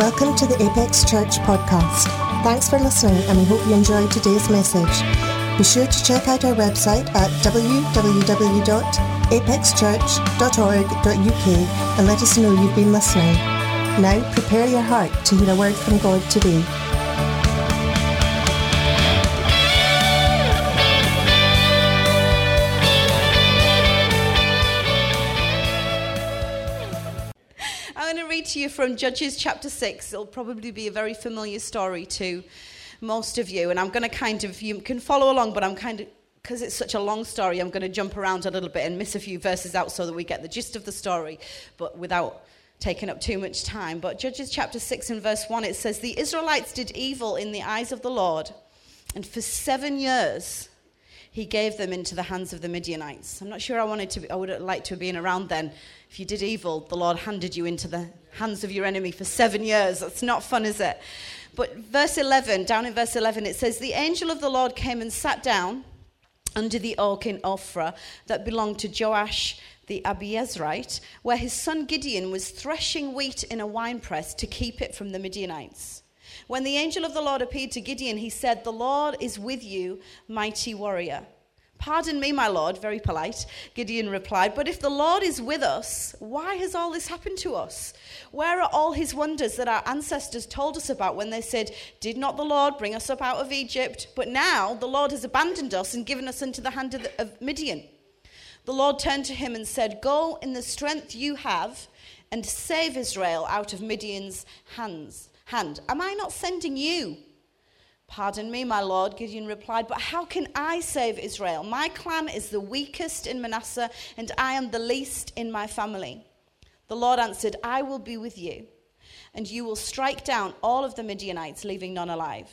Welcome to the Apex Church podcast. Thanks for listening, and we hope you enjoyed today's message. Be sure to check out our website at www.apexchurch.org.uk and let us know you've been listening. Now, prepare your heart to hear a word from God today. I'm going to read to you from Judges chapter 6. It'll probably be a very familiar story to most of you, and I'm going to you can follow along, but because it's such a long story, I'm going to jump around a little bit and miss a few verses out so that we get the gist of the story, but without taking up too much time. But Judges chapter 6 and verse 1, it says, "The Israelites did evil in the eyes of the Lord, and for 7 years he gave them into the hands of the Midianites." I'm not sure I would have liked to have been around then. If you did evil, the Lord handed you into the hands of your enemy for 7 years. That's not fun, is it? But down in verse 11, it says, "The angel of the Lord came and sat down under the oak in Ophrah that belonged to Joash the Abiezrite, where his son Gideon was threshing wheat in a winepress to keep it from the Midianites. When the angel of the Lord appeared to Gideon, he said, 'The Lord is with you, mighty warrior.' 'Pardon me, my Lord,' very polite, Gideon replied, 'but if the Lord is with us, why has all this happened to us? Where are all his wonders that our ancestors told us about when they said, "Did not the Lord bring us up out of Egypt?" But now the Lord has abandoned us and given us into the hand of Midian.' The Lord turned to him and said, 'Go in the strength you have and save Israel out of Midian's hand. Am I not sending you?' 'Pardon me, my Lord,' Gideon replied, 'but how can I save Israel? My clan is the weakest in Manasseh, and I am the least in my family.' The Lord answered, 'I will be with you, and you will strike down all of the Midianites, leaving none alive.'"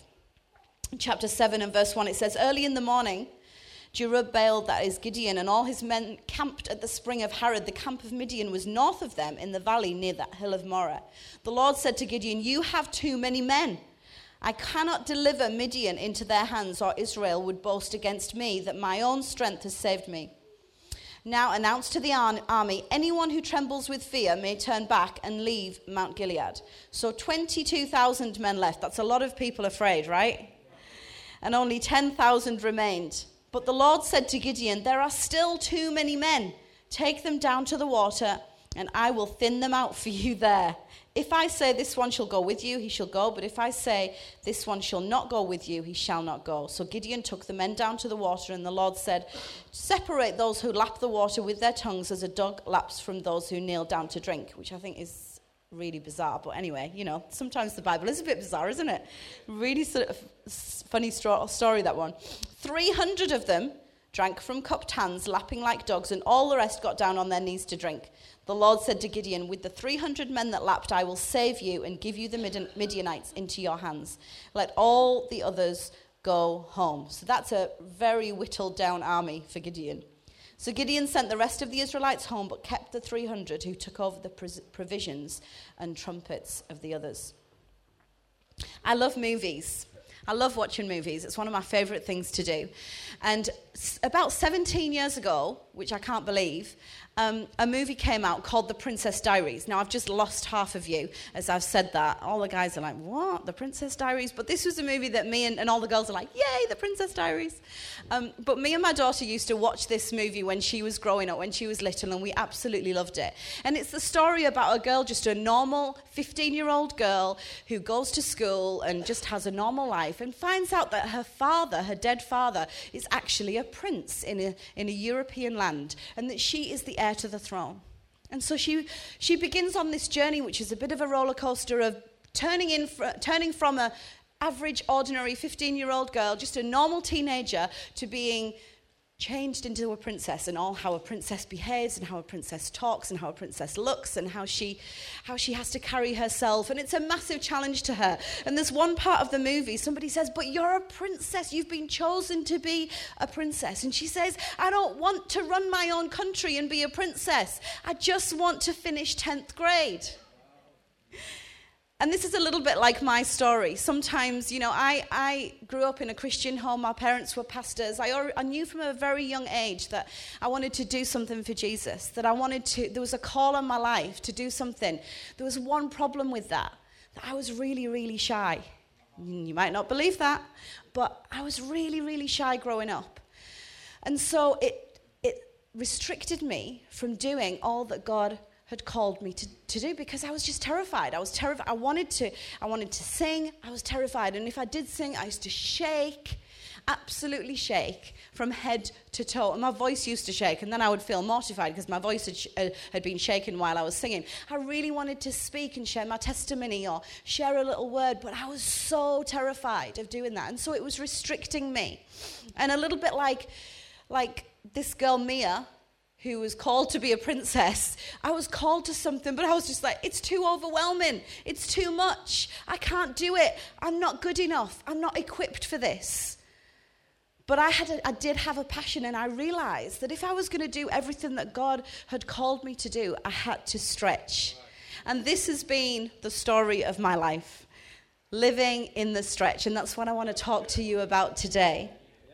In chapter 7 and verse 1, it says, "Early in the morning, Jerubbaal, that is Gideon, and all his men camped at the spring of Harod. The camp of Midian was north of them in the valley near the hill of Moreh. The Lord said to Gideon, 'You have too many men. I cannot deliver Midian into their hands, or Israel would boast against me that my own strength has saved me. Now announce to the army, anyone who trembles with fear may turn back and leave Mount Gilead.' So 22,000 men left." That's a lot of people afraid, right? "And only 10,000 remained. But the Lord said to Gideon, 'There are still too many men. Take them down to the water, and I will thin them out for you there. If I say this one shall go with you, he shall go. But if I say this one shall not go with you, he shall not go.' So Gideon took the men down to the water, and the Lord said, 'Separate those who lap the water with their tongues as a dog laps from those who kneel down to drink,'" which I think is really bizarre. But anyway, sometimes the Bible is a bit bizarre, isn't it? Really sort of funny story, that one. 300 of them drank from cupped hands, lapping like dogs, and all the rest got down on their knees to drink. The Lord said to Gideon, "With the 300 men that lapped, I will save you and give you the Midianites into your hands. Let all the others go home." So that's a very whittled down army for Gideon. So Gideon sent the rest of the Israelites home, but kept the 300 who took over the provisions and trumpets of the others. I love movies. I love watching movies. It's one of my favorite things to do. And about 17 years ago, which I can't believe, a movie came out called The Princess Diaries. Now, I've just lost half of you as I've said that. All the guys are like, "What? The Princess Diaries?" But this was a movie that me and all the girls are like, "Yay, The Princess Diaries." But me and my daughter used to watch this movie when she was growing up, when she was little, and we absolutely loved it. And it's the story about a girl, just a normal 15-year-old girl who goes to school and just has a normal life and finds out that her father, her dead father, is actually a prince in a European land, and that she is the heir to the throne. And so she begins on this journey, which is a bit of a roller coaster of turning from a average, ordinary 15-year-old girl, just a normal teenager, to being changed into a princess, and all how a princess behaves and how a princess talks and how a princess looks and how she has to carry herself. And it's a massive challenge to her. And there's one part of the movie, somebody says, "But you're a princess. You've been chosen to be a princess." And she says, "I don't want to run my own country and be a princess. I just want to finish 10th grade." And this is a little bit like my story. Sometimes, I grew up in a Christian home. My parents were pastors. I knew from a very young age that I wanted to do something for Jesus, that there was a call on my life to do something. There was one problem with that. that I was really, really shy. You might not believe that, but I was really, really shy growing up. And so it restricted me from doing all that God had called me to do, because I was just terrified. I was terrified. I wanted to sing. I was terrified. And if I did sing, I used to shake, absolutely shake from head to toe. And my voice used to shake. And then I would feel mortified because my voice had been shaken while I was singing. I really wanted to speak and share my testimony or share a little word, but I was so terrified of doing that. And so it was restricting me. And a little bit like this girl, Mia, who was called to be a princess. I was called to something, but I was just like, it's too overwhelming. It's too much. I can't do it. I'm not good enough. I'm not equipped for this. But I did have a passion, and I realized that if I was going to do everything that God had called me to do, I had to stretch. And this has been the story of my life, living in the stretch. And that's what I want to talk to you about today.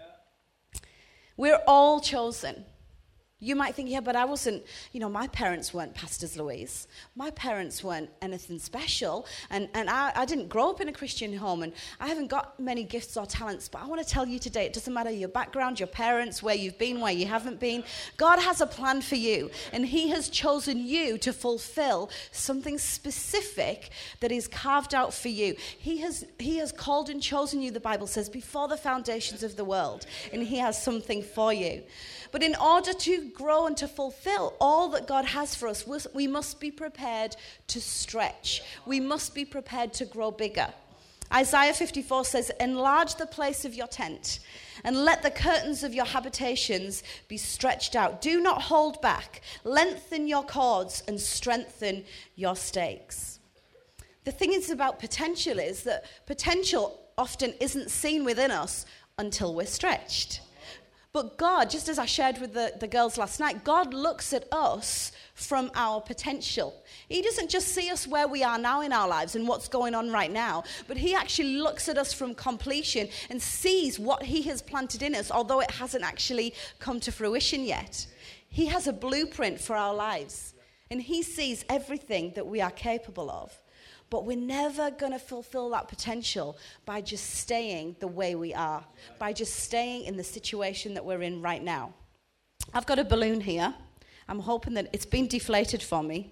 We're all chosen. You might think, yeah, but I wasn't, my parents weren't Pastors Louise. My parents weren't anything special. And I didn't grow up in a Christian home, and I haven't got many gifts or talents. But I want to tell you today, it doesn't matter your background, your parents, where you've been, where you haven't been. God has a plan for you, and he has chosen you to fulfill something specific that is carved out for you. He has called and chosen you, the Bible says, before the foundations of the world, and he has something for you. But in order to grow and to fulfill all that God has for us, we must be prepared to stretch. We must be prepared to grow bigger. Isaiah 54 says, enlarge the place of your tent and let the curtains of your habitations be stretched out. Do not hold back. Lengthen your cords and strengthen your stakes. The thing is about potential is that potential often isn't seen within us until we're stretched. But God, just as I shared with the girls last night, God looks at us from our potential. He doesn't just see us where we are now in our lives and what's going on right now, but he actually looks at us from completion and sees what he has planted in us, although it hasn't actually come to fruition yet. He has a blueprint for our lives, and he sees everything that we are capable of. But we're never going to fulfill that potential by just staying the way we are, by just staying in the situation that we're in right now. I've got a balloon here. I'm hoping that it's been deflated for me.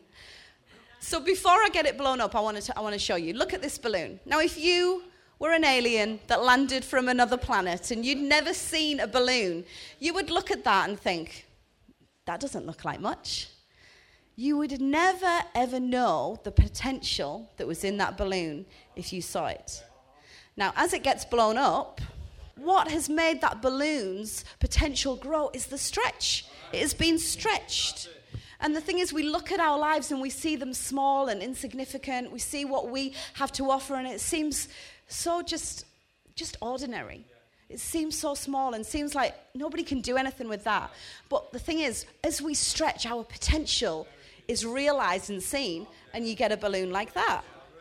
So before I get it blown up, I want to show you. Look at this balloon. Now, if you were an alien that landed from another planet and you'd never seen a balloon, you would look at that and think, that doesn't look like much. You would never, ever know the potential that was in that balloon if you saw it. Now, as it gets blown up, what has made that balloon's potential grow is the stretch. It has been stretched. And the thing is, we look at our lives and we see them small and insignificant. We see what we have to offer, and it seems so just ordinary. It seems so small and seems like nobody can do anything with that. But the thing is, as we stretch, our potential is realized and seen, and you get a balloon like that.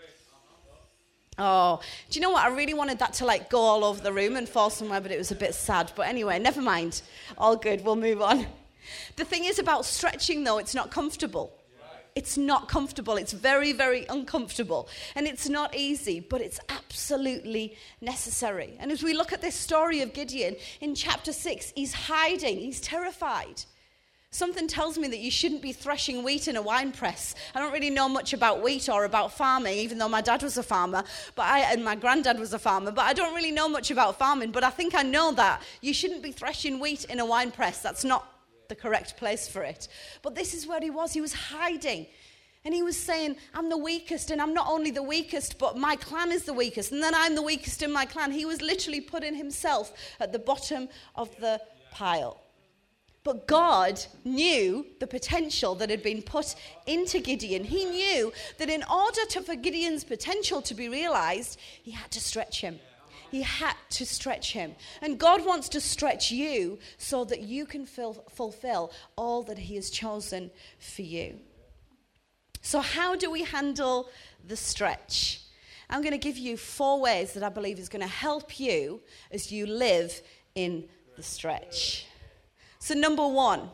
Oh, do you know what? I really wanted that to go all over the room and fall somewhere, but it was a bit sad. But anyway, never mind. All good. We'll move on. The thing is about stretching, though, it's not comfortable. It's not comfortable. It's very, very uncomfortable. And it's not easy, but it's absolutely necessary. And as we look at this story of Gideon, in chapter 6, he's hiding. He's terrified. Something tells me that you shouldn't be threshing wheat in a wine press. I don't really know much about wheat or about farming, even though my dad was a farmer, and my granddad was a farmer, but I don't really know much about farming. But I think I know that you shouldn't be threshing wheat in a wine press. That's not the correct place for it. But this is where he was. He was hiding. And he was saying, I'm the weakest, and I'm not only the weakest, but my clan is the weakest, and then I'm the weakest in my clan. He was literally putting himself at the bottom of the pile. But God knew the potential that had been put into Gideon. He knew that in order for Gideon's potential to be realized, he had to stretch him. He had to stretch him. And God wants to stretch you so that you can fulfill all that he has chosen for you. So how do we handle the stretch? I'm going to give you 4 ways that I believe is going to help you as you live in the stretch. So number 1,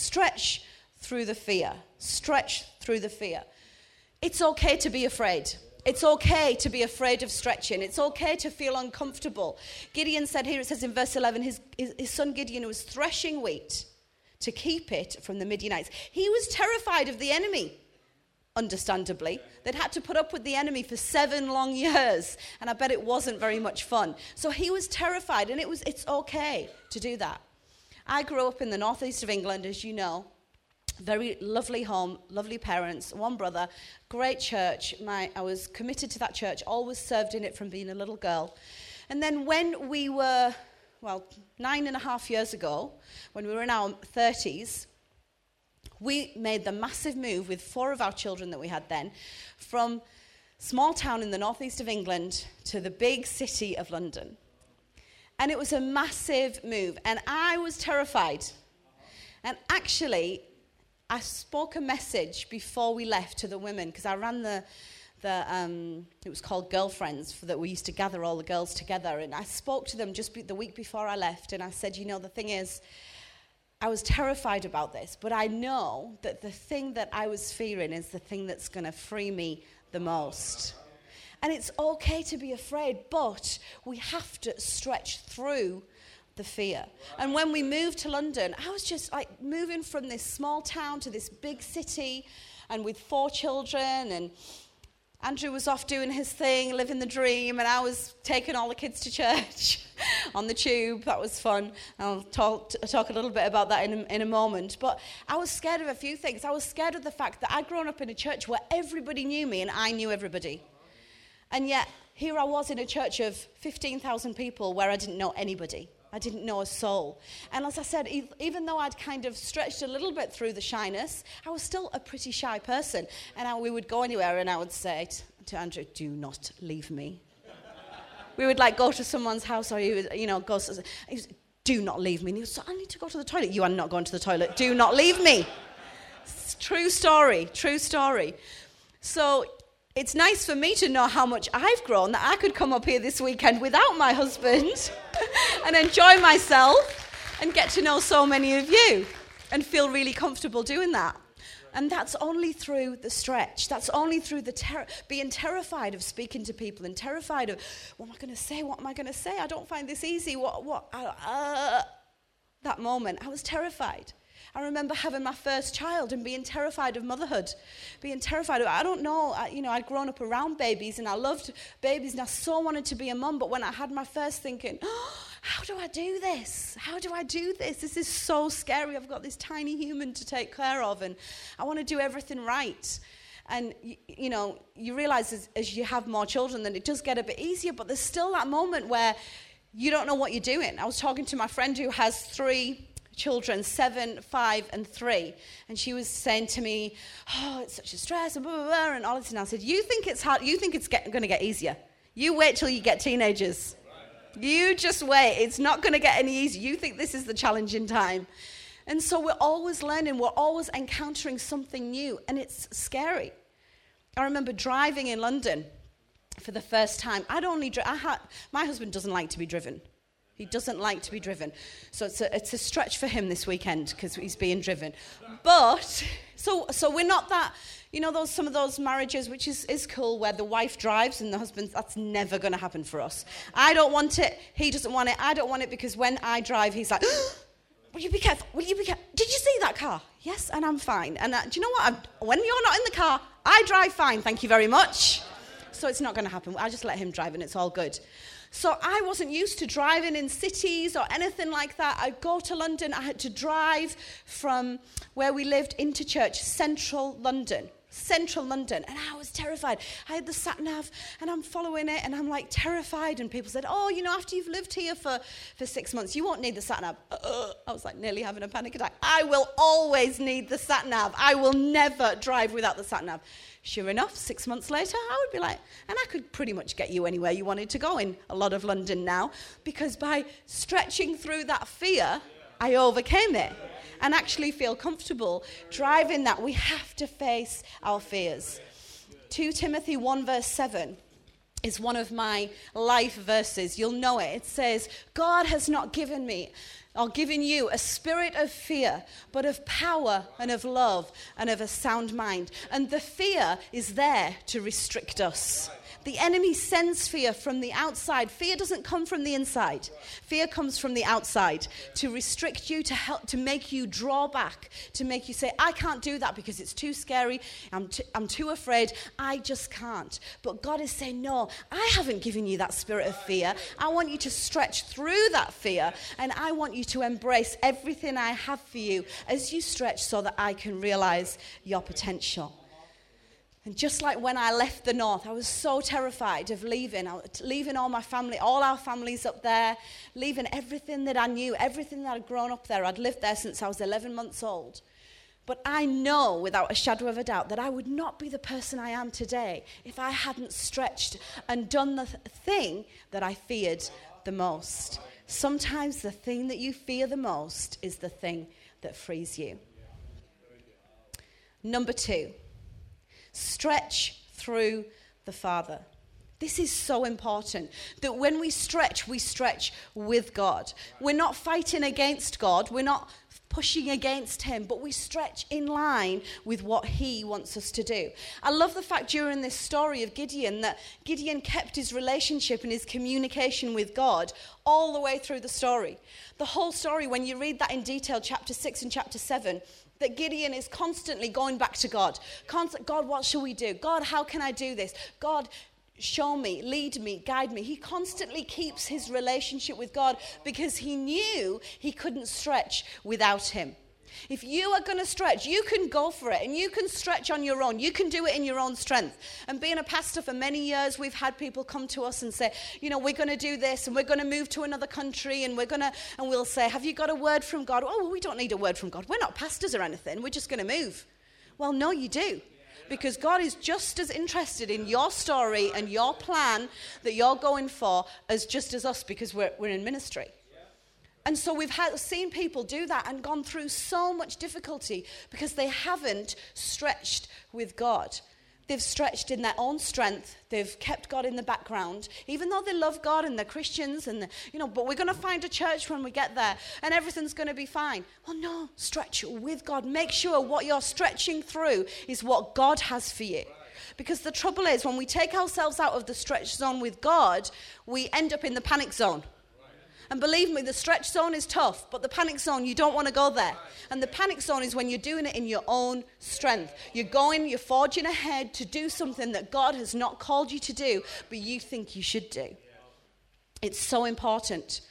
stretch through the fear. Stretch through the fear. It's okay to be afraid. It's okay to be afraid of stretching. It's okay to feel uncomfortable. Gideon said here, it says in verse 11, his son Gideon was threshing wheat to keep it from the Midianites. He was terrified of the enemy, understandably. They'd had to put up with the enemy for 7 long years, and I bet it wasn't very much fun. So he was terrified, and it's okay to do that. I grew up in the northeast of England, as you know. Very lovely home, lovely parents, 1 brother, great church. I was committed to that church, always served in it from being a little girl. And then when we were, 9.5 years ago, when we were in our 30s, we made the massive move with 4 of our children that we had then from small town in the northeast of England to the big city of London. And it was a massive move, and I was terrified. And actually, I spoke a message before we left to the women, because I ran it was called Girlfriends, that we used to gather all the girls together. And I spoke to them just the week before I left, and I said, the thing is, I was terrified about this, but I know that the thing that I was fearing is the thing that's going to free me the most. And it's okay to be afraid, but we have to stretch through the fear. And when we moved to London, I was just like moving from this small town to this big city, and with 4 children, and Andrew was off doing his thing, living the dream, and I was taking all the kids to church on the tube. That was fun. I'll talk a little bit about that in a moment. But I was scared of a few things. I was scared of the fact that I'd grown up in a church where everybody knew me and I knew everybody. And yet, here I was in a church of 15,000 people where I didn't know anybody. I didn't know a soul. And as I said, even though I'd kind of stretched a little bit through the shyness, I was still a pretty shy person. And we would go anywhere and I would say to Andrew, do not leave me. We would go to someone's house, or he would, go, he was, do not leave me. And he was, I need to go to the toilet. You are not going to the toilet. Do not leave me. True story. So it's nice for me to know how much I've grown, that I could come up here this weekend without my husband and enjoy myself and get to know so many of you and feel really comfortable doing that. And that's only through the stretch. That's only through the being terrified of speaking to people and terrified of, what am I going to say? I don't find this easy. That moment, I was terrified. I remember having my first child and being terrified of motherhood, I don't know, I'd grown up around babies and I loved babies and I so wanted to be a mum, but when I had my first, thinking, how do I do this? This is so scary. I've got this tiny human to take care of and I want to do everything right. And, you realize as you have more children, then it does get a bit easier, but there's still that moment where you don't know what you're doing. I was talking to my friend who has 3 children, 7, 5, and 3. And she was saying to me, it's such a stress, and blah, blah, blah, and all this. And I said, you think it's hard? You think it's going to get easier? You wait till you get teenagers. You just wait. It's not going to get any easier. You think this is the challenging time. And so we're always learning. We're always encountering something new. And it's scary. I remember driving in London for the first time. My husband doesn't like to be driven. He doesn't like to be driven. So it's a stretch for him this weekend because he's being driven. But, so we're not that, some of those marriages, which is cool, where the wife drives and the husband, that's never going to happen for us. I don't want it. He doesn't want it. I don't want it because when I drive, he's like, will you be careful? Did you see that car? Yes, and I'm fine. And do you know what? When you're not in the car, I drive fine. Thank you very much. So it's not going to happen. I just let him drive and it's all good. So I wasn't used to driving in cities or anything like that. I'd go to London. I had to drive from where we lived into church, central London. And I was terrified. I had the sat-nav, and I'm following it, and I'm terrified. And people said, after you've lived here for 6 months, you won't need the sat-nav. I was nearly having a panic attack. I will always need the sat-nav. I will never drive without the sat-nav. Sure enough, 6 months later, I would be and I could pretty much get you anywhere you wanted to go in a lot of London now, because by stretching through that fear, I overcame it and actually feel comfortable driving that. We have to face our fears. 2 Timothy 1 verse 7 is one of my life verses. You'll know it. It says, God has not given me or given you a spirit of fear, but of power and of love and of a sound mind. And the fear is there to restrict us. The enemy sends fear from the outside. Fear doesn't come from the inside. Fear comes from the outside to restrict you, to help, to make you draw back, to make you say, I can't do that because it's too scary. I'm too afraid. I just can't. But God is saying, no, I haven't given you that spirit of fear. I want you to stretch through that fear, and I want you to embrace everything I have for you as you stretch so that I can realize your potential. And just like when I left the north, I was so terrified of leaving all my family, all our families up there, leaving everything that I knew, everything that I'd grown up there. I'd lived there since I was 11 months old. But I know without a shadow of a doubt that I would not be the person I am today if I hadn't stretched and done the thing that I feared the most. Sometimes the thing that you fear the most is the thing that frees you. Number 2. Stretch through the Father. This is so important, that when we stretch with God. We're not fighting against God. We're not pushing against him, but we stretch in line with what he wants us to do. I love the fact during this story of Gideon that Gideon kept his relationship and his communication with God all the way through the story. The whole story, when you read that in detail, chapter 6 and chapter 7, that Gideon is constantly going back to God. God, what shall we do? God, how can I do this? God, show me, lead me, guide me. He constantly keeps his relationship with God because he knew he couldn't stretch without him. If you are going to stretch, you can go for it and you can stretch on your own. You can do it in your own strength. And being a pastor for many years, we've had people come to us and say, we're going to do this and we're going to move to another country and we'll say, have you got a word from God? Oh, well, we don't need a word from God. We're not pastors or anything. We're just going to move. Well, no, you do. Because God is just as interested in your story and your plan that you're going for as us because we're in ministry. And so we've seen people do that and gone through so much difficulty because they haven't stretched with God. They've stretched in their own strength. They've kept God in the background, even though they love God and they're Christians but we're going to find a church when we get there and everything's going to be fine. Well, no, stretch with God. Make sure what you're stretching through is what God has for you. Because the trouble is when we take ourselves out of the stretch zone with God, we end up in the panic zone. And believe me, the stretch zone is tough, but the panic zone, you don't want to go there. And the panic zone is when you're doing it in your own strength. You're forging ahead to do something that God has not called you to do, but you think you should do. It's so important.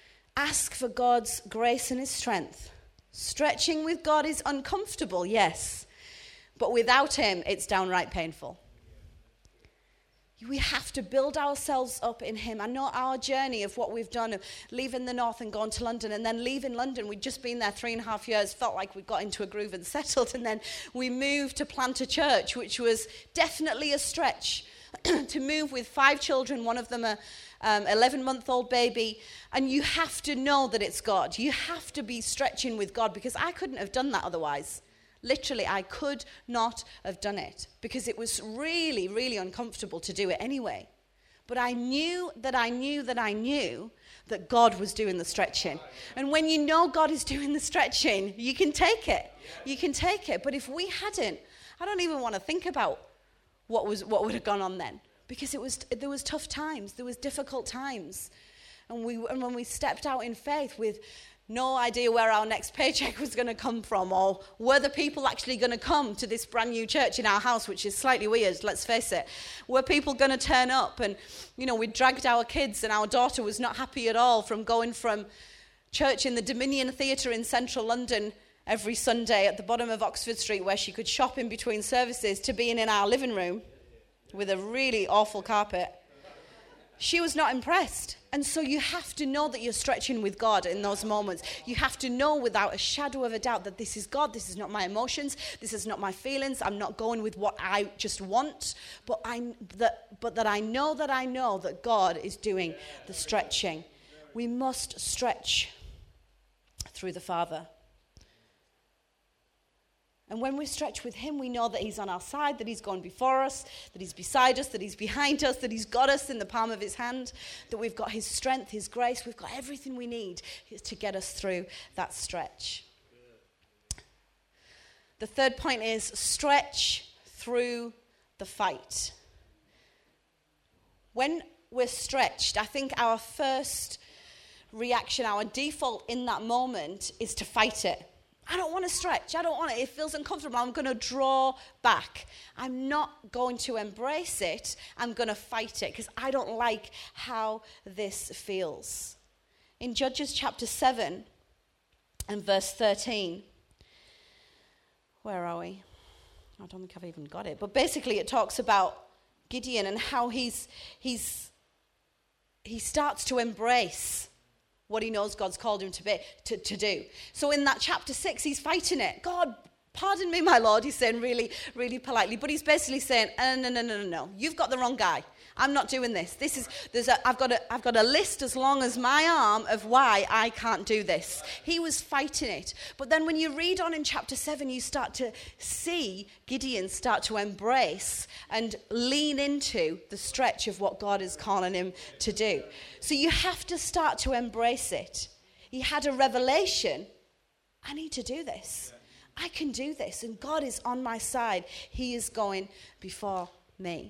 Ask for God's grace and his strength. Stretching with God is uncomfortable, yes, but without him, it's downright painful. We have to build ourselves up in him. I know our journey of what we've done, of leaving the north and going to London, and then leaving London. We'd just been there 3.5 years, felt like we got into a groove and settled, and then we moved to plant a church, which was definitely a stretch. To move with 5 children, one of them a 11-month-old baby, and you have to know that it's God. You have to be stretching with God, because I couldn't have done that otherwise. Literally, I could not have done it because it was really, really uncomfortable to do it anyway. But I knew that God was doing the stretching. And when you know God is doing the stretching, you can take it. You can take it. But if we hadn't, I don't even want to think about what would have gone on then. Because there was tough times. There was difficult times. And when we stepped out in faith with no idea where our next paycheck was going to come from, or were the people actually going to come to this brand new church in our house, which is slightly weird, let's face it. Were people going to turn up? And, we dragged our kids, and our daughter was not happy at all from going from church in the Dominion Theatre in central London every Sunday at the bottom of Oxford Street, where she could shop in between services, to being in our living room with a really awful carpet. She was not impressed. And so you have to know that you're stretching with God in those moments. You have to know without a shadow of a doubt that this is God. This is not my emotions. This is not my feelings. I'm not going with what I just want. But that I know that God is doing the stretching. We must stretch through the Father. And when we're stretched with him, we know that he's on our side, that he's gone before us, that he's beside us, that he's behind us, that he's got us in the palm of his hand, that we've got his strength, his grace, we've got everything we need to get us through that stretch. The third point is stretch through the fight. When we're stretched, I think our first reaction, our default in that moment is to fight it. I don't want to stretch. I don't want it. It feels uncomfortable. I'm going to draw back. I'm not going to embrace it. I'm going to fight it because I don't like how this feels. In Judges chapter 7 and verse 13, where are we? I don't think I've even got it. But basically it talks about Gideon and how he starts to embrace what he knows God's called him to do. So in that chapter 6, he's fighting it. God, pardon me, my Lord, he's saying really, really politely. But he's basically saying, no. You've got the wrong guy. I'm not doing this. I've got a list as long as my arm of why I can't do this. He was fighting it. But then when you read on in chapter 7, you start to see Gideon start to embrace and lean into the stretch of what God is calling him to do. So you have to start to embrace it. He had a revelation. I need to do this. I can do this. And God is on my side. He is going before me.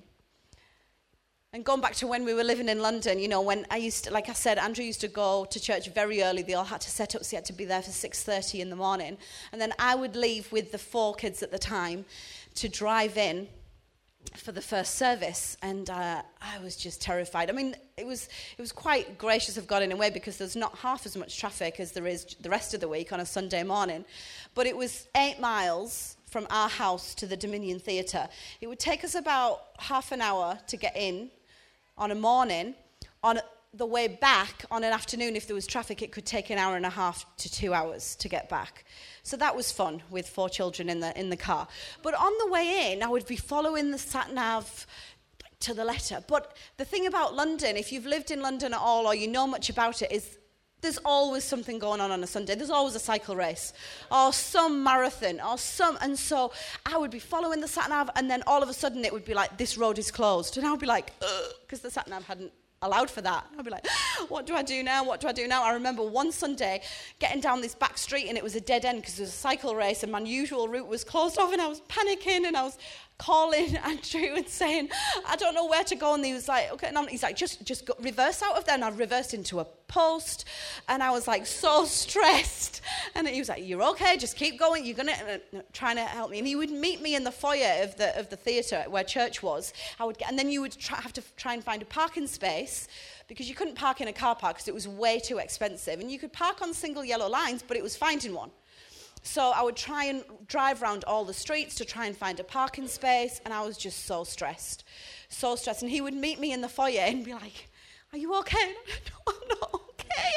And going back to when we were living in London, when like I said, Andrew used to go to church very early. They all had to set up, so he had to be there for 6:30 in the morning. And then I would leave with the 4 kids at the time to drive in for the first service. And I was just terrified. I mean, it was quite gracious of God in a way because there's not half as much traffic as there is the rest of the week on a Sunday morning. But it was 8 miles from our house to the Dominion Theatre. It would take us about half an hour to get in on a morning. On the way back, on an afternoon, if there was traffic, it could take an hour and a half to 2 hours to get back. So that was fun with 4 children in the car. But on the way in, I would be following the sat-nav to the letter. But the thing about London, if you've lived in London at all or you know much about it, is there's always something going on a Sunday. There's always a cycle race or some marathon or some. And so I would be following the sat-nav and then all of a sudden it would be like, this road is closed. And I would be like, because the sat-nav hadn't allowed for that. I'd be like, what do I do now? What do I do now? I remember one Sunday getting down this back street and it was a dead end because there was a cycle race and my usual route was closed off and I was panicking and I was calling Andrew and saying, I don't know where to go. And he was like, okay. And he's like, just go, reverse out of there. And I reversed into a post and I was like so stressed. And he was like, you're okay, just keep going. You're going to, trying to help me. And he would meet me in the foyer of the theatre where church was. And then you would have to try and find a parking space because you couldn't park in a car park because it was way too expensive. And you could park on single yellow lines, but it was finding one. So I would try and drive around all the streets to try and find a parking space, and I was just so stressed. And he would meet me in the foyer and be like, are you okay? No, I'm not okay.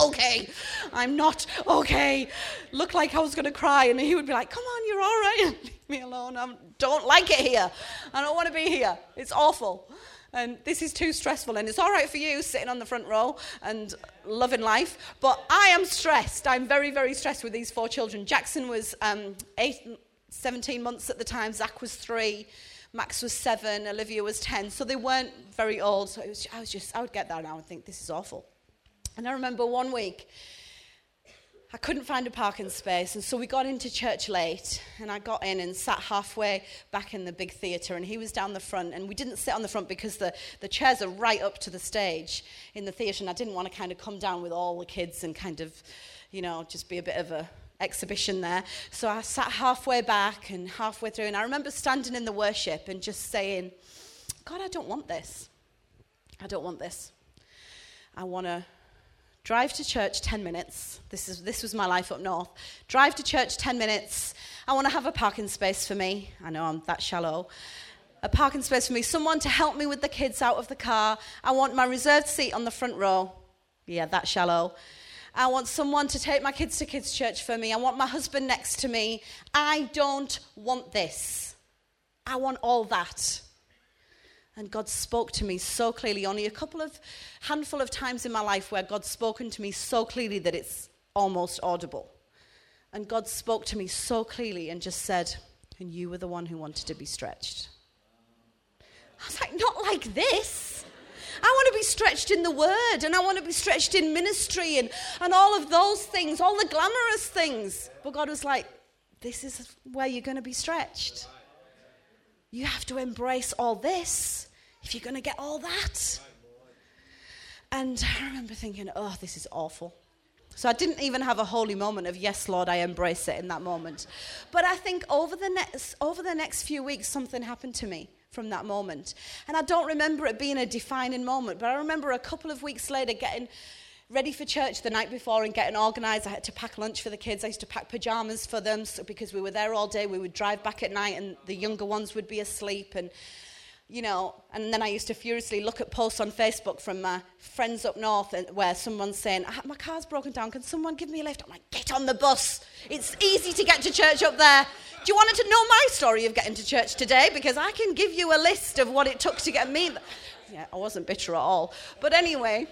I'm not okay. Looked like I was going to cry, and he would be like, come on, you're all right. Leave me alone. I don't like it here. I don't want to be here. It's awful. And this is too stressful, and it's all right for you sitting on the front row and loving life, but I am stressed. I'm very, very stressed with these 4 children. Jackson was 17 months at the time. Zach was 3. Max was 7. Olivia was 10. So they weren't very old. So I would get there now and think, this is awful. And I remember one week, I couldn't find a parking space, and so we got into church late, and I got in and sat halfway back in the big theatre, and he was down the front, and we didn't sit on the front because the chairs are right up to the stage in the theatre, and I didn't want to kind of come down with all the kids and kind of, just be a bit of a exhibition there. So I sat halfway back and halfway through, and I remember standing in the worship and just saying, God, I don't want this. I don't want this. I want to drive to church 10 minutes. This was my life up north. Drive to church 10 minutes. I want to have a parking space for me. I know I'm that shallow. A parking space for me. Someone to help me with the kids out of the car. I want my reserved seat on the front row. Yeah, that shallow. I want someone to take my kids to kids' church for me. I want my husband next to me. I don't want this. I want all that. And God spoke to me so clearly. Only a handful of times in my life where God's spoken to me so clearly that it's almost audible. And God spoke to me so clearly and just said, and you were the one who wanted to be stretched. I was like, not like this. I want to be stretched in the word, and I want to be stretched in ministry and all of those things, all the glamorous things. But God was like, this is where you're going to be stretched. You have to embrace all this if you're going to get all that. And I remember thinking, oh, this is awful. So I didn't even have a holy moment of, yes, Lord, I embrace it in that moment. But I think over the next few weeks, something happened to me from that moment. And I don't remember it being a defining moment, but I remember a couple of weeks later getting ready for church the night before and getting organised. I had to pack lunch for the kids. I used to pack pyjamas for them because we were there all day. We would drive back at night and the younger ones would be asleep. And, you know, and then I used to furiously look at posts on Facebook from my friends up north where someone's saying, my car's broken down, can someone give me a lift? I'm like, get on the bus. It's easy to get to church up there. Do you want to know my story of getting to church today? Because I can give you a list of what it took to get me. Yeah, I wasn't bitter at all. But anyway,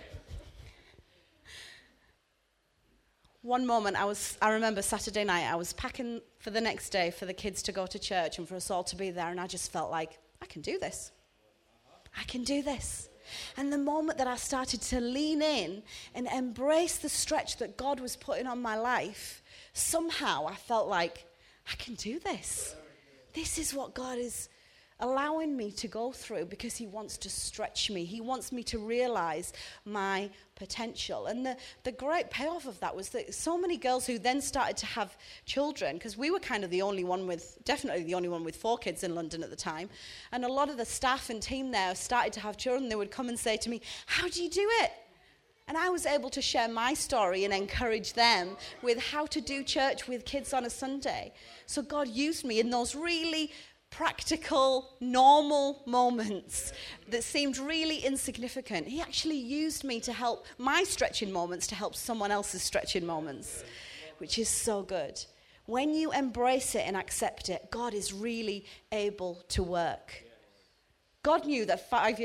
one moment I remember Saturday night, I was packing for the next day for the kids to go to church and for us all to be there, and I just felt like, I can do this. I can do this. And the moment that I started to lean in and embrace the stretch that God was putting on my life, somehow I felt like, I can do this. This is what God is allowing me to go through because he wants to stretch me. He wants me to realize my potential. And the great payoff of that was that so many girls who then started to have children, because we were kind of definitely the only one with 4 kids in London at the time, and a lot of the staff and team there started to have children. They would come and say to me, how do you do it? And I was able to share my story and encourage them with how to do church with kids on a Sunday. So God used me in those really practical, normal moments that seemed really insignificant. He actually used me to help my stretching moments to help someone else's stretching moments, which is so good. When you embrace it and accept it, God is really able to work. God knew that 3.5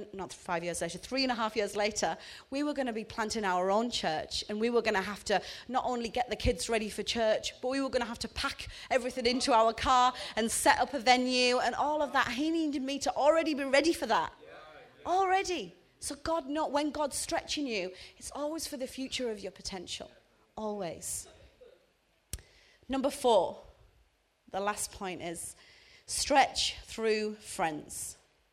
years later, we were going to be planting our own church, and we were going to have to not only get the kids ready for church, but we were going to have to pack everything into our car and set up a venue and all of that. He needed me to already be ready for that. Already. So when God's stretching you, it's always for the future of your potential. Always. Number 4, the last point is stretch through friends.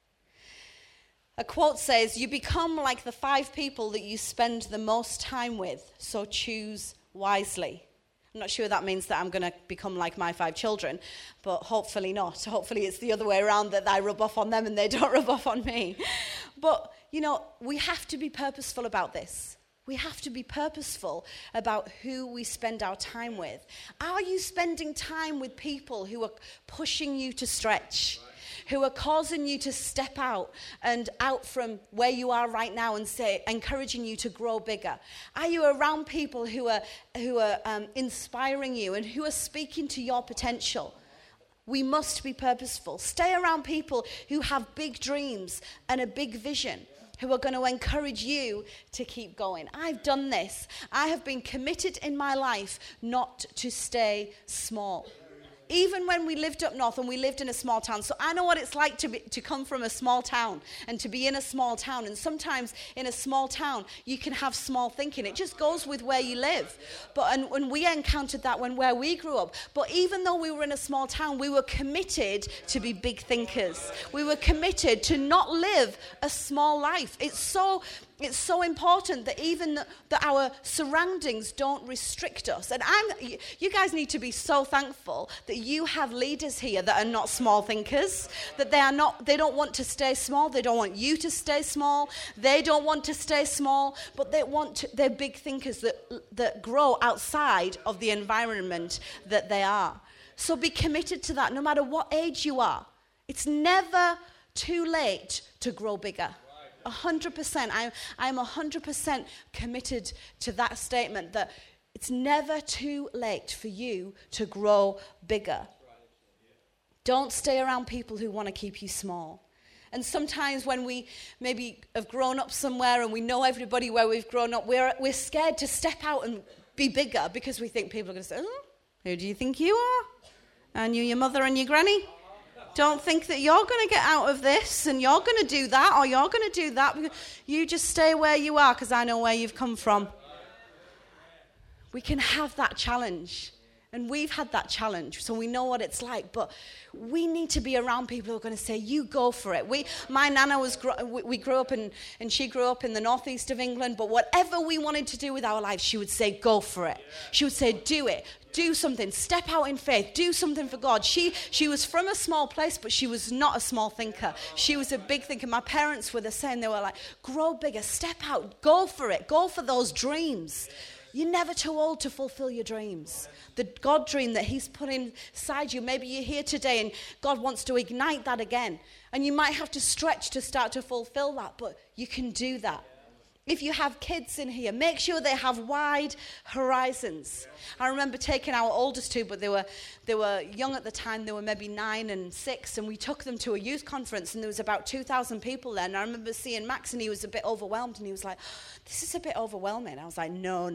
A quote says, you become like the 5 people that you spend the most time with, so choose wisely. I'm not sure that means that I'm going to become like my 5 children, but hopefully not. Hopefully it's the other way around, that I rub off on them and they don't rub off on me. But, we have to be purposeful about this. We have to be purposeful about who we spend our time with. Are you spending time with people who are pushing you to stretch? Who are causing you to step out from where you are right now and encouraging you to grow bigger? Are you around people who are inspiring you and who are speaking to your potential? We must be purposeful. Stay around people who have big dreams and a big vision, who are going to encourage you to keep going. I've done this. I have been committed in my life not to stay small. Even when we lived up north and we lived in a small town. So I know what it's like to come from a small town and to be in a small town. And sometimes in a small town, you can have small thinking. It just goes with where you live. And we encountered that where we grew up. But even though we were in a small town, we were committed to be big thinkers. We were committed to not live a small life. It's so important that even that our surroundings don't restrict us. And you guys need to be so thankful that you have leaders here that are not small thinkers, that they don't want to stay small. They don't want you to stay small. They don't want to stay small, but they're big thinkers that grow outside of the environment that they are. So be committed to that no matter what age you are. It's never too late to grow bigger. 100%. I'm 100% committed to that statement, that it's never too late for you to grow bigger. Don't stay around people who want to keep you small. And sometimes when we maybe have grown up somewhere and we know everybody where we've grown up, we're scared to step out and be bigger because we think people are going to say, oh, Who do you think you are? And your mother and your granny? Don't think that you're going to get out of this and you're going to do that or you're going to do that. You just stay where you are because I know where you've come from. We can have that challenge. And we've had that challenge, so we know what it's like. But we need to be around people who are going to say, you go for it. My nana we grew up and she grew up in the northeast of England. But whatever we wanted to do with our lives, she would say, go for it. She would say, do it. Do something. Step out in faith. Do something for God. She was from a small place, but she was not a small thinker. She was a big thinker. My parents were the same. They were like, grow bigger. Step out. Go for it. Go for those dreams. You're never too old to fulfill your dreams. The God dream that he's put inside you, maybe you're here today and God wants to ignite that again. And you might have to stretch to start to fulfill that, but you can do that. If you have kids in here, make sure they have wide horizons. I remember taking our oldest two, but they were young at the time. They were maybe 9 and 6, and we took them to a youth conference, and there was about 2,000 people there. And I remember seeing Max, and he was a bit overwhelmed, and he was like, this is a bit overwhelming. I was like, no.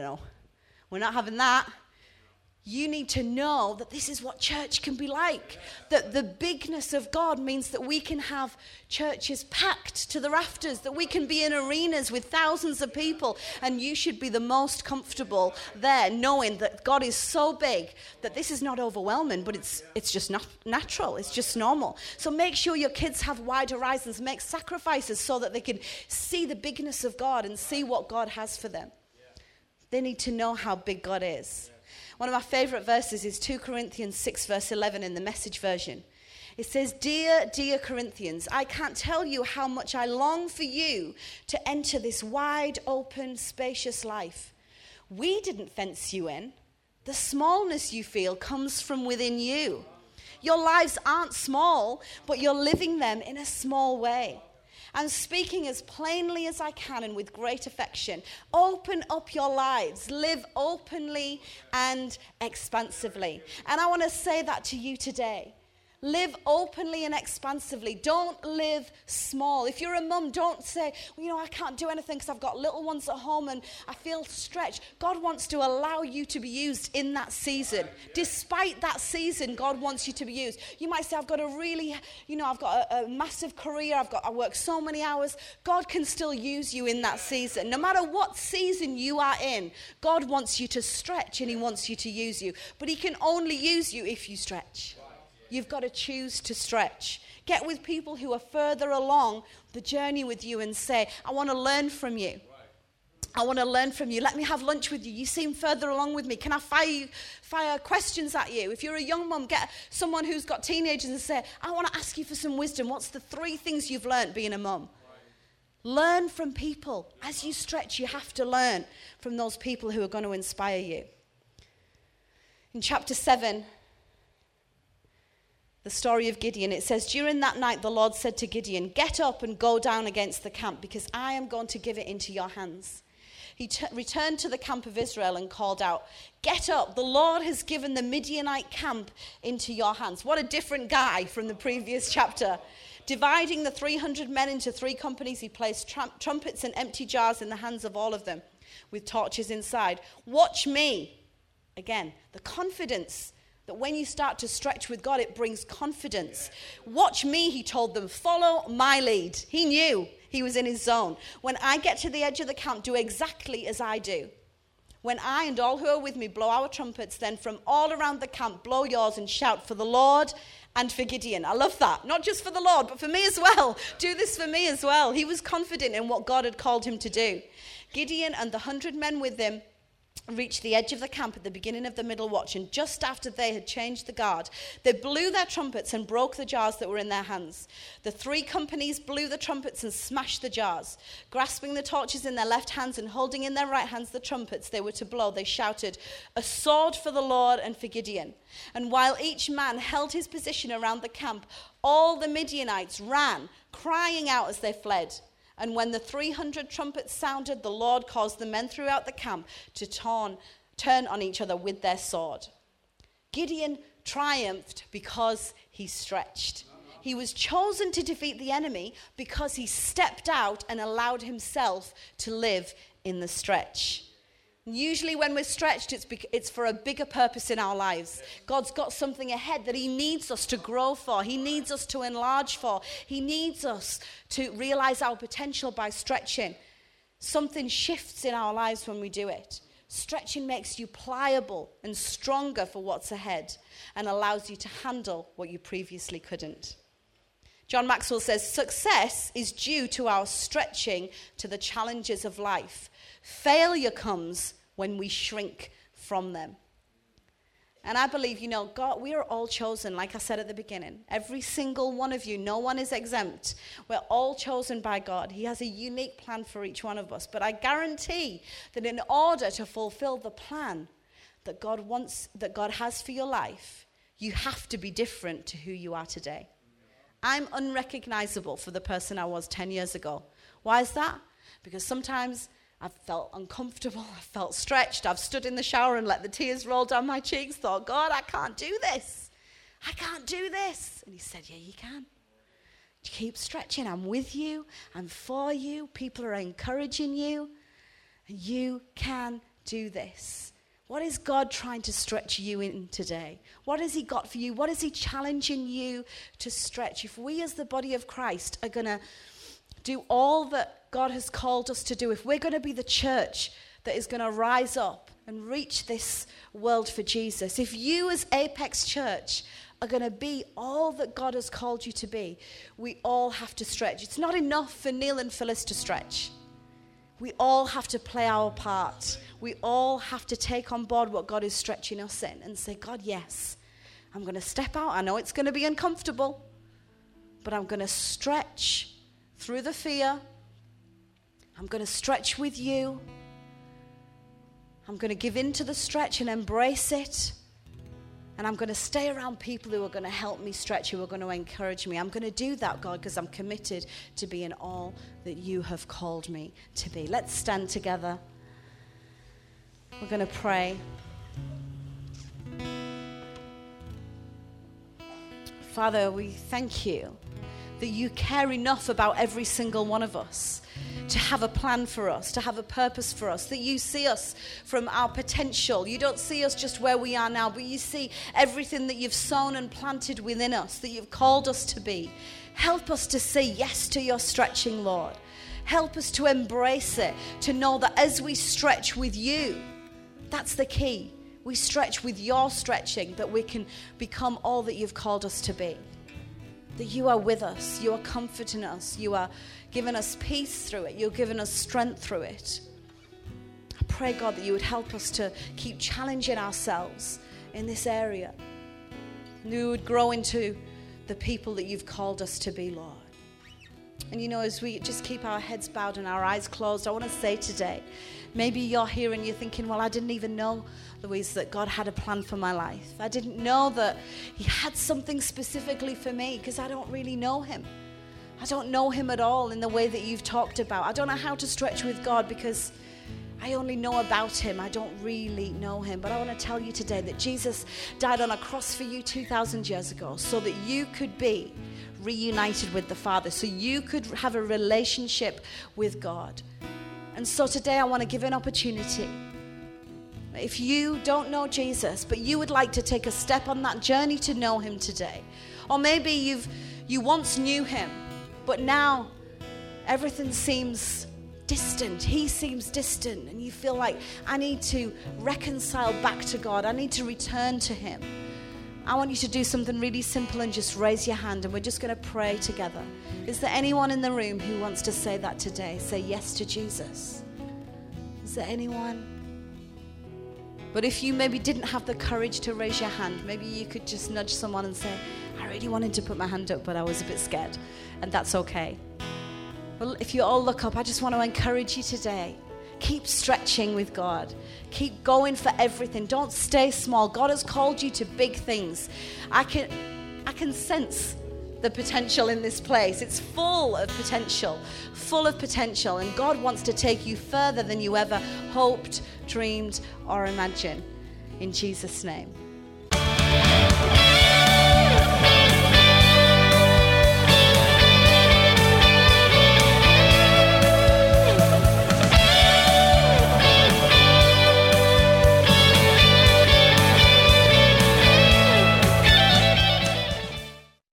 We're not having that. You need to know that this is what church can be like. That the bigness of God means that we can have churches packed to the rafters, that we can be in arenas with thousands of people, and you should be the most comfortable there, knowing that God is so big that this is not overwhelming, but it's just not natural, it's just normal. So make sure your kids have wide horizons, make sacrifices so that they can see the bigness of God and see what God has for them. They need to know how big God is. One of my favorite verses is 2 Corinthians 6 verse 11 in the Message version. It says, dear Corinthians, I can't tell you how much I long for you to enter this wide open, spacious life. We didn't fence you in. The smallness you feel comes from within you. Your lives aren't small, but you're living them in a small way. I'm speaking as plainly as I can and with great affection. Open up your lives. Live openly and expansively. And I want to say that to you today. Live openly and expansively. Don't live small. If you're a mum, don't say, well, I can't do anything because I've got little ones at home and I feel stretched. God wants to allow you to be used in that season. Despite that season, God wants you to be used. You might say, I've got I've got a massive career. I work so many hours. God can still use you in that season. No matter what season you are in, God wants you to stretch and he wants you to use you. But he can only use you if you stretch. You've got to choose to stretch. Get with people who are further along the journey with you and say, I want to learn from you. I want to learn from you. Let me have lunch with you. You seem further along with me. Can I fire questions at you? If you're a young mum, get someone who's got teenagers and say, I want to ask you for some wisdom. What's the 3 things you've learned being a mum? Learn from people. As you stretch, you have to learn from those people who are going to inspire you. In chapter 7, the story of Gideon, it says, during that night the Lord said to Gideon, get up and go down against the camp because I am going to give it into your hands. He returned to the camp of Israel and called out, get up, the Lord has given the Midianite camp into your hands. What a different guy from the previous chapter. Dividing the 300 men into 3 companies, he placed trumpets and empty jars in the hands of all of them with torches inside. Watch me. Again, the confidence that when you start to stretch with God, it brings confidence. Watch me, he told them. Follow my lead. He knew he was in his zone. When I get to the edge of the camp, do exactly as I do. When I and all who are with me blow our trumpets, then from all around the camp, blow yours and shout for the Lord and for Gideon. I love that. Not just for the Lord, but for me as well. Do this for me as well. He was confident in what God had called him to do. Gideon and the 100 men with him reached the edge of the camp at the beginning of the middle watch, and just after they had changed the guard, they blew their trumpets and broke the jars that were in their hands. The 3 companies blew the trumpets and smashed the jars. Grasping the torches in their left hands and holding in their right hands the trumpets they were to blow, they shouted, a sword for the Lord and for Gideon. And while each man held his position around the camp, all the Midianites ran, crying out as they fled. And when the 300 trumpets sounded, the Lord caused the men throughout the camp to turn on each other with their sword. Gideon triumphed because he stretched. He was chosen to defeat the enemy because he stepped out and allowed himself to live in the stretch. Usually when we're stretched, it's for a bigger purpose in our lives. God's got something ahead that he needs us to grow for. He needs us to enlarge for. He needs us to realize our potential by stretching. Something shifts in our lives when we do it. Stretching makes you pliable and stronger for what's ahead and allows you to handle what you previously couldn't. John Maxwell says, success is due to our stretching to the challenges of life. Failure comes when we shrink from them. And I believe, God, we are all chosen, like I said at the beginning. Every single one of you, no one is exempt. We're all chosen by God. He has a unique plan for each one of us. But I guarantee that in order to fulfill the plan that God has for your life, you have to be different to who you are today. I'm unrecognizable for the person I was 10 years ago. Why is that? Because sometimes I've felt uncomfortable, I've felt stretched, I've stood in the shower and let the tears roll down my cheeks, thought, God, I can't do this. I can't do this. And he said, yeah, you can. Keep stretching. I'm with you. I'm for you. People are encouraging you. And you can do this. What is God trying to stretch you in today? What has he got for you? What is he challenging you to stretch? If we as the body of Christ are going to do all that God has called us to do, if we're going to be the church that is going to rise up and reach this world for Jesus, if you as Apex Church are going to be all that God has called you to be, we all have to stretch. It's not enough for Neil and Phyllis to stretch. We all have to play our part. We all have to take on board what God is stretching us in and say, God, yes, I'm going to step out. I know it's going to be uncomfortable, but I'm going to stretch through the fear. I'm going to stretch with you. I'm going to give in to the stretch and embrace it. And I'm going to stay around people who are going to help me stretch, who are going to encourage me. I'm going to do that, God, because I'm committed to being all that you have called me to be. Let's stand together. We're going to pray. Father, we thank you that you care enough about every single one of us to have a plan for us, to have a purpose for us, that you see us from our potential. You don't see us just where we are now, but you see everything that you've sown and planted within us, that you've called us to be. Help us to say yes to your stretching, Lord. Help us to embrace it, to know that as we stretch with you, that's the key. We stretch with your stretching, that we can become all that you've called us to be. That you are with us, you are comforting us, you are giving us peace through it, you're giving us strength through it. I pray, God, that you would help us to keep challenging ourselves in this area. And we would grow into the people that you've called us to be, Lord. And as we just keep our heads bowed and our eyes closed, I want to say today, maybe you're here and you're thinking, well, I didn't even know, Louise, that God had a plan for my life. I didn't know that he had something specifically for me because I don't really know him. I don't know him at all in the way that you've talked about. I don't know how to stretch with God because I only know about him. I don't really know him. But I want to tell you today that Jesus died on a cross for you 2,000 years ago so that you could be reunited with the Father, so you could have a relationship with God. And so today I want to give an opportunity. If you don't know Jesus, but you would like to take a step on that journey to know him today, or maybe you once knew him, but now everything seems distant. He seems distant, and you feel like, I need to reconcile back to God. I need to return to him. I want you to do something really simple and just raise your hand, and we're just going to pray together. Is there anyone in the room who wants to say that today? Say yes to Jesus. Is there anyone? But if you maybe didn't have the courage to raise your hand, maybe you could just nudge someone and say, I really wanted to put my hand up, but I was a bit scared. And that's okay. Well, if you all look up, I just want to encourage you today. Keep stretching with God. Keep going for everything. Don't stay small. God has called you to big things. I can sense the potential in this place. It's full of potential. And God wants to take you further than you ever hoped, dreamed, or imagined. In Jesus' name.